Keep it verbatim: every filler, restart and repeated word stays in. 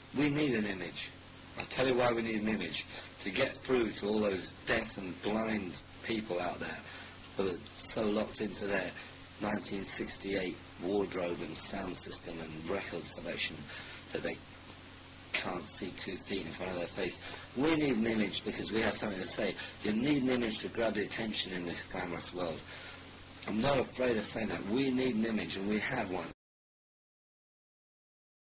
We need an image. I'll tell you why we need an image. To get through to all those deaf and blind people out there who are so locked into their nineteen sixty-eight wardrobe and sound system and record selection that they can't see two feet in front of their face. We need an image because we have something to say. You need an image to grab the attention in this glamorous world. I'm not afraid of saying that. We need an image, and we have one.